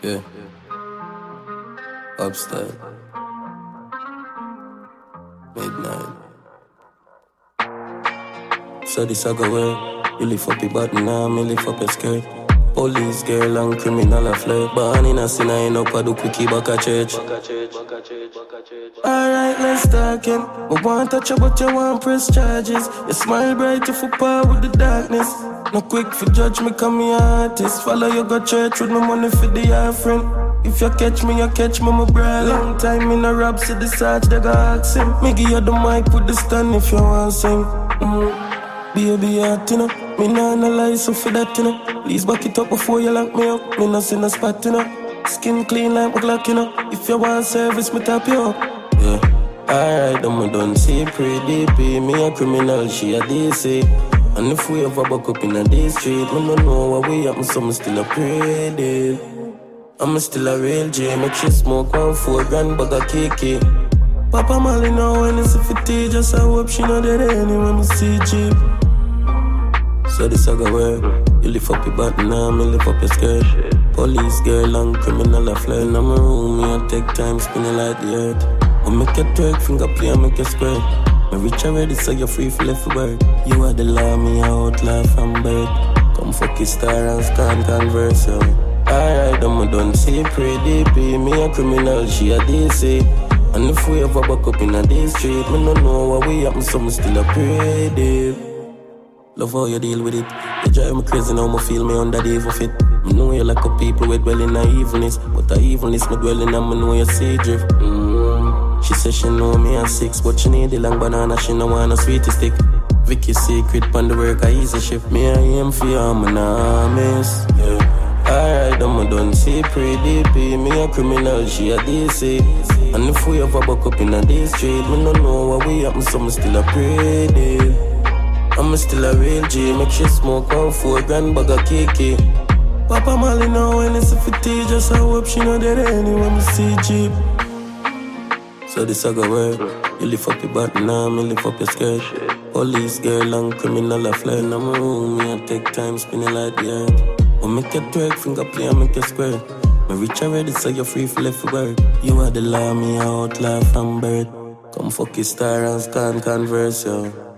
Yeah, upstairs, midnight. So this I go where you lift up your button now, me lift up your skirt. Police girl and criminal a flirt. Born in a sin, I end up a do quickie back a church. Alright, let's talk in. I want touch you, but you want press charges. You smile bright, you football with the darkness. No quick for judge me, come me artist. Follow you go church with my money for the offering. If you catch me, my bro. Long time in a rap, see the search, they go ask him. Me give you the mic with the stand if you want sing. Baby, heart, you know. Me nah analyze so for that, you know. Please back it up before you lock me up. Me nah see no spot, you know. Skin clean like my Glock, you know. If you want service, me tap you up. Yeah. Alright, then me done see pretty P. Me a criminal, she a DC. And if we ever buck up in a day street, me don't know what we happen, so me still a pretty. I'm still a real J. Make she smoke 1 4 grand bag of kiki. Papa Molly now when it's a fitty. Just I hope she know that anyway me see Jeep. So this I go where you lift up your button now, me lift up your skirt. Police girl and criminal a flirt. Now my room, me I take time spinning like the earth. When make you twerk, finger play and make you squirt. Me reach already, so you're free for left work. You are the law, me a outlaw from birth. Come fuck your star and stand converse, yo. Alright, I'm done see pretty P. Me a criminal, she a DC. And if we ever back up in a day street, me don't know what we happen, so me still a pretty. Love how you deal with it. You drive me crazy now, me feel me under the evil fit. Me know you like a people with dwell in a evilness. But a evilness me dwelling and me know you see drift. She says she know me at 6, but she need the long banana, she no want a sweetie stick. Vicky's secret pon the work, I easy shift. Me I aim for you, I'm an miss. Yeah. Alright, I'm done see pretty P. Me a criminal, she a DC. And if we ever buck up in a day street, me don't know what we happen, so me still a pretty. I'm still a real G, make she smoke 1 4 grand bag of kiki. Papa Molly now when it's a fitty. Just I hope she know that anyway me see Jeep. So this I go where you lift up your button now, me lift up your skirt. Police girl and criminal a flirt. Now my room, me I take time spinning like the earth. When make you twerk, finger play and make you square. Me reach already, so you're free for left work. You are the law, me a outlaw from birth. Come fuck your star and stand converse, yo.